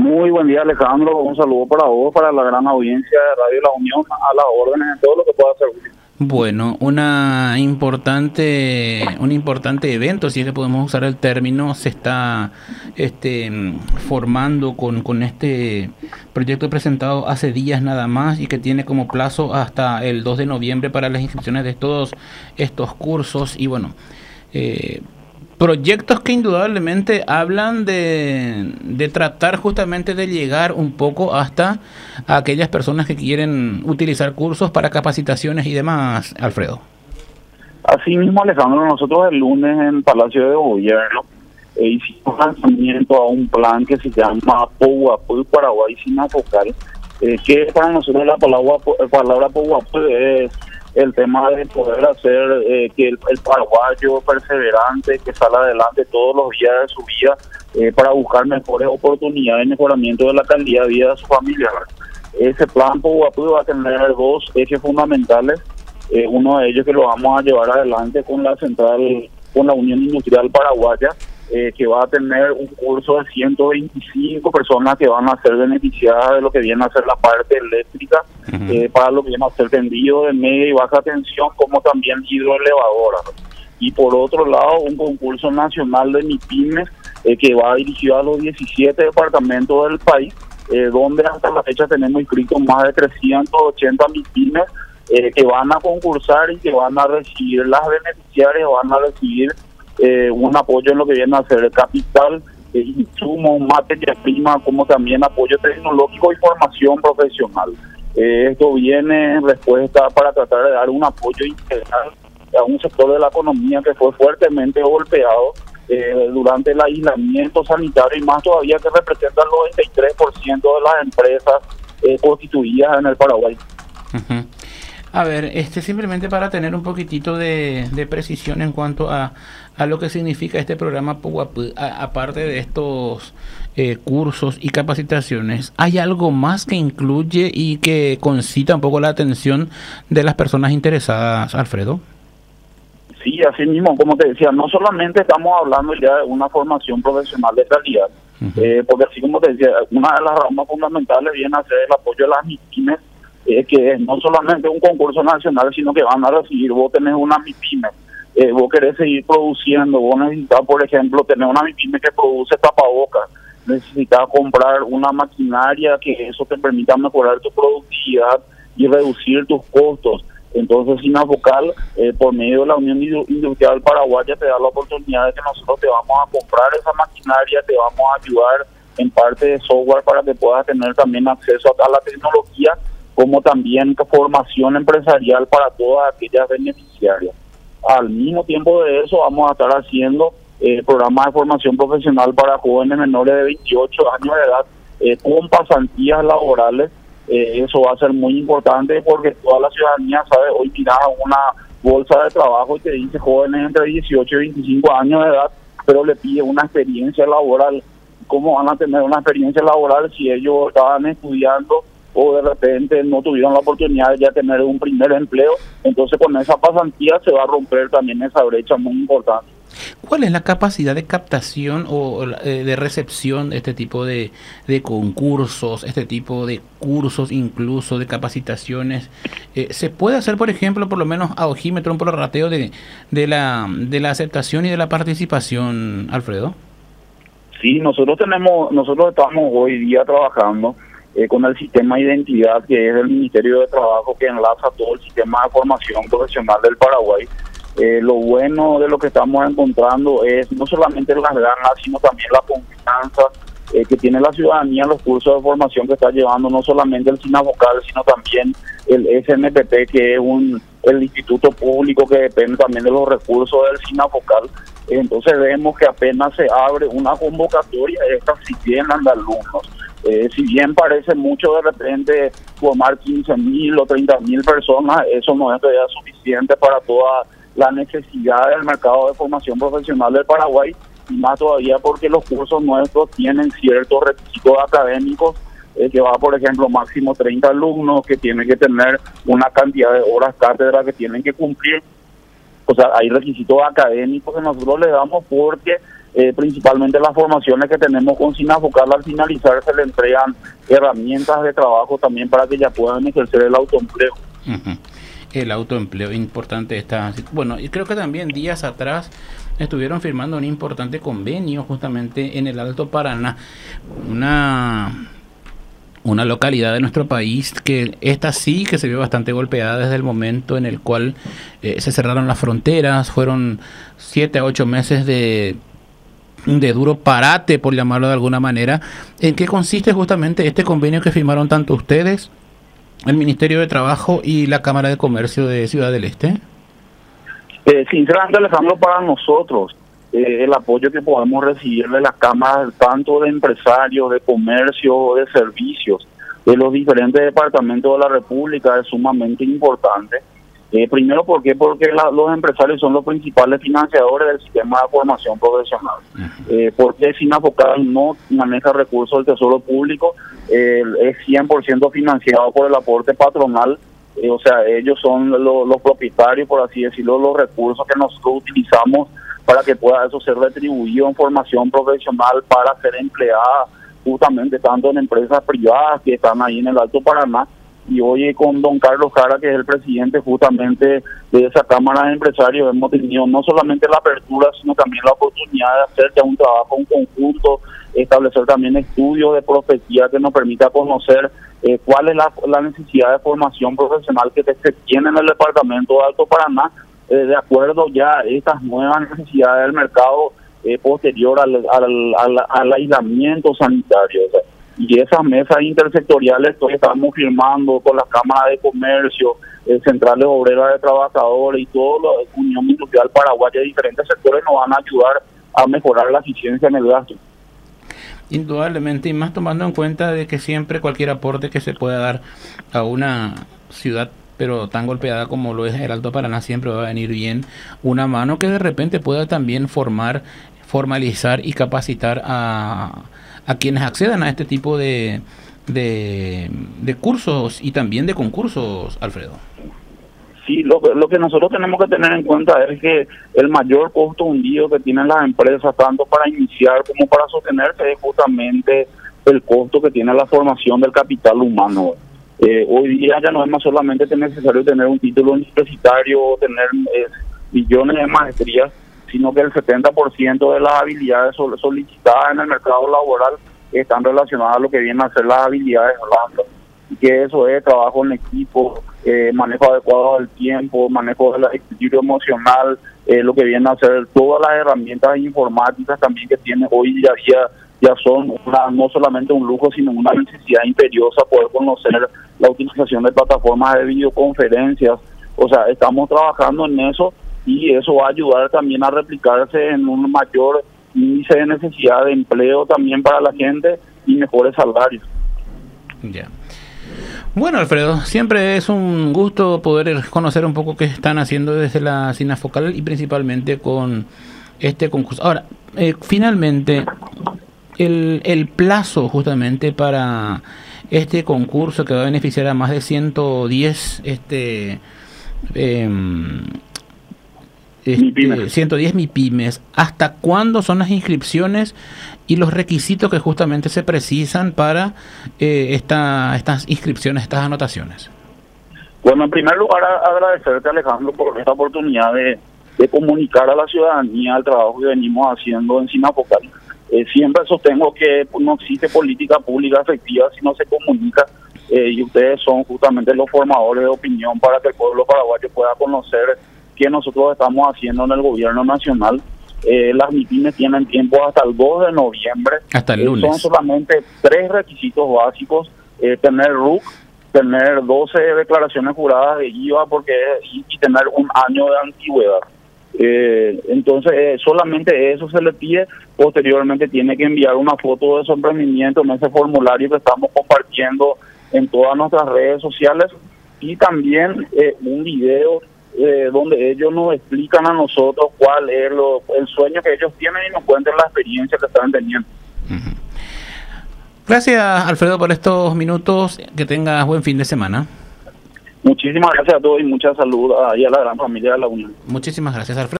Muy buen día, Alejandro. Un saludo para vos, para la gran audiencia de Radio La Unión, a las órdenes en todo lo que pueda hacer. Bueno, un importante evento, si es que podemos usar el término, se está formando con este proyecto presentado hace días nada más y que tiene como plazo hasta el 2 de noviembre para las inscripciones de todos estos cursos y bueno, proyectos que indudablemente hablan de tratar justamente de llegar un poco hasta aquellas personas que quieren utilizar cursos para capacitaciones y demás, Alfredo. Así mismo, Alejandro, nosotros el lunes en Palacio de Gobierno hicimos lanzamiento a un plan que se llama Poguapú Paraguay Sinafocal, que para nosotros la palabra Poguapú es el tema de poder hacer que el paraguayo perseverante, que sale adelante todos los días de su vida para buscar mejores oportunidades de mejoramiento de la calidad de vida de su familia. Ese plan Poguapú va a tener dos ejes fundamentales, uno de ellos que lo vamos a llevar adelante con la Unión Industrial Paraguaya, que va a tener un curso de 125 personas que van a ser beneficiadas de lo que viene a ser la parte eléctrica, para lo que viene a ser tendido de media y baja tensión, como también hidroelevadoras. Y por otro lado, un concurso nacional de MIPYMES que va dirigido a los 17 departamentos del país, donde hasta la fecha tenemos inscritos más de 380 MIPYMES que van a concursar y que van a recibir, las beneficiarias van a recibir un apoyo en lo que viene a ser capital, insumos, materia prima, como también apoyo tecnológico y formación profesional. Esto viene en respuesta para tratar de dar un apoyo integral a un sector de la economía que fue fuertemente golpeado durante el aislamiento sanitario y más todavía que representa el 93% de las empresas constituidas en el Paraguay. A ver, simplemente para tener un poquitito de precisión en cuanto a lo que significa este programa Poguapú, aparte de estos cursos y capacitaciones, ¿hay algo más que incluye y que concita un poco la atención de las personas interesadas, Alfredo? Sí, así mismo, como te decía, no solamente estamos hablando ya de una formación profesional de calidad, porque así como te decía, una de las ramas fundamentales viene a ser el apoyo a las MIPYMES, que es no solamente un concurso nacional, sino que van a recibir, vos tenés una MIPYME, vos querés seguir produciendo, vos necesitas, por ejemplo, tener una MIPYME que produce tapabocas, necesitas comprar una maquinaria que eso te permita mejorar tu productividad y reducir tus costos. Entonces, Sinafocal, por medio de la Unión Industrial Paraguaya, te da la oportunidad de que nosotros te vamos a comprar esa maquinaria, te vamos a ayudar en parte de software para que puedas tener también acceso a la tecnología, como también formación empresarial para todas aquellas beneficiarias. Al mismo tiempo de eso, vamos a estar haciendo programas de formación profesional para jóvenes menores de 28 años de edad con pasantías laborales. Eso va a ser muy importante porque toda la ciudadanía sabe, hoy miras una bolsa de trabajo y te dice jóvenes entre 18 y 25 años de edad, pero le pide una experiencia laboral. ¿Cómo van a tener una experiencia laboral si ellos estaban estudiando o de repente no tuvieron la oportunidad de ya tener un primer empleo? Entonces con esa pasantía se va a romper también esa brecha muy importante. ¿Cuál es la capacidad de captación o de recepción de este tipo de concursos, este tipo de cursos, incluso de capacitaciones? ¿Se puede hacer, por ejemplo, por lo menos a ojímetro, un prorrateo de la aceptación y de la participación, Alfredo? Sí, nosotros estamos hoy día trabajando con el sistema de identidad que es el Ministerio de Trabajo, que enlaza todo el sistema de formación profesional del Paraguay. Lo bueno de lo que estamos encontrando es no solamente las ganas, sino también la confianza que tiene la ciudadanía en los cursos de formación que está llevando no solamente el Sinafocal, sino también el SNPP, que es el instituto público que depende también de los recursos del Sinafocal. Entonces vemos que apenas se abre una convocatoria, estas sí tienen alumnos. Si bien parece mucho de repente formar 15.000 o 30.000 personas, eso no es todavía suficiente para toda la necesidad del mercado de formación profesional del Paraguay, y más todavía porque los cursos nuestros tienen ciertos requisitos académicos, que va, por ejemplo, máximo 30 alumnos, que tienen que tener una cantidad de horas cátedra que tienen que cumplir. O sea, hay requisitos académicos que nosotros le damos porque principalmente las formaciones que tenemos con Sinafocal. Al finalizar se le entregan herramientas de trabajo también para que ya puedan ejercer el autoempleo. El autoempleo, importante está. Bueno, y creo que también días atrás estuvieron firmando un importante convenio justamente en el Alto Paraná, una localidad de nuestro país que esta sí que se vio bastante golpeada desde el momento en el cual se cerraron las fronteras. Fueron 7 a 8 meses de duro parate, por llamarlo de alguna manera. ¿En qué consiste justamente este convenio que firmaron tanto ustedes, el Ministerio de Trabajo y la Cámara de Comercio de Ciudad del Este? Sinceramente, Alejandro, para nosotros el apoyo que podemos recibir de las cámaras, tanto de empresarios, de comercio, de servicios, de los diferentes departamentos de la República, es sumamente importante. Primero, ¿por qué? Porque los empresarios son los principales financiadores del sistema de formación profesional. Porque Sinafocal no maneja recursos del Tesoro Público, es 100% financiado por el aporte patronal. O sea, ellos son los propietarios, por así decirlo, los recursos que nosotros utilizamos para que pueda eso ser retribuido en formación profesional para ser empleada justamente tanto en empresas privadas que están ahí en el Alto Paraná. Y hoy con don Carlos Jara, que es el presidente justamente de esa Cámara de Empresarios, hemos tenido no solamente la apertura, sino también la oportunidad de hacer ya un trabajo en conjunto, establecer también estudios de prospectiva que nos permita conocer cuál es la necesidad de formación profesional que se tiene en el departamento de Alto Paraná, de acuerdo ya a estas nuevas necesidades del mercado posterior al aislamiento sanitario. O sea, y esas mesas intersectoriales que estamos firmando con las cámaras de comercio, centrales obreras de trabajadores y todo la Unión Industrial Paraguaya de diferentes sectores nos van a ayudar a mejorar la eficiencia en el gasto. Indudablemente, y más tomando en cuenta de que siempre cualquier aporte que se pueda dar a una ciudad pero tan golpeada como lo es el Alto Paraná, siempre va a venir bien una mano que de repente pueda también formalizar y capacitar a quienes accedan a este tipo de cursos y también de concursos, Alfredo. Sí, lo que nosotros tenemos que tener en cuenta es que el mayor costo hundido que tienen las empresas, tanto para iniciar como para sostenerse, es justamente el costo que tiene la formación del capital humano. Hoy día ya no es más solamente necesario tener un título universitario o tener millones de maestrías, sino que el 70% de las habilidades solicitadas en el mercado laboral están relacionadas a lo que vienen a ser las habilidades blandas. Y que eso es trabajo en equipo, manejo adecuado del tiempo, manejo del equilibrio emocional, lo que viene a ser todas las herramientas informáticas también que tiene hoy día ya son no solamente un lujo, sino una necesidad imperiosa poder conocer la utilización de plataformas de videoconferencias. O sea, estamos trabajando en eso y eso va a ayudar también a replicarse en un mayor índice de necesidad de empleo también para la gente y mejores salarios. Ya. Bueno, Alfredo, siempre es un gusto poder conocer un poco qué están haciendo desde la Sinafocal y principalmente con este concurso. Ahora, finalmente, el plazo justamente para este concurso que va a beneficiar a más de 110 110 MIPYMES. ¿Hasta cuándo son las inscripciones y los requisitos que justamente se precisan para estas inscripciones, estas anotaciones? Bueno, en primer lugar, agradecerte, Alejandro, por esta oportunidad de comunicar a la ciudadanía el trabajo que venimos haciendo en Sinafocal. Siempre sostengo que no existe política pública efectiva si no se comunica, y ustedes son justamente los formadores de opinión para que el pueblo paraguayo pueda conocer que nosotros estamos haciendo en el gobierno nacional. Las MIPYMES tienen tiempo hasta el 2 de noviembre. Hasta el lunes. Son solamente 3 requisitos básicos: tener RUC, tener 12 declaraciones juradas de IVA y tener un año de antigüedad. Entonces, solamente eso se le pide. Posteriormente tiene que enviar una foto de su emprendimiento en ese formulario que estamos compartiendo en todas nuestras redes sociales, y también un video donde ellos nos explican a nosotros cuál es el sueño que ellos tienen y nos cuenten la experiencia que están teniendo. Gracias, Alfredo, por estos minutos. Que tengas buen fin de semana. Muchísimas gracias a todos y mucha salud a la gran familia de la Unión. Muchísimas gracias, Alfredo.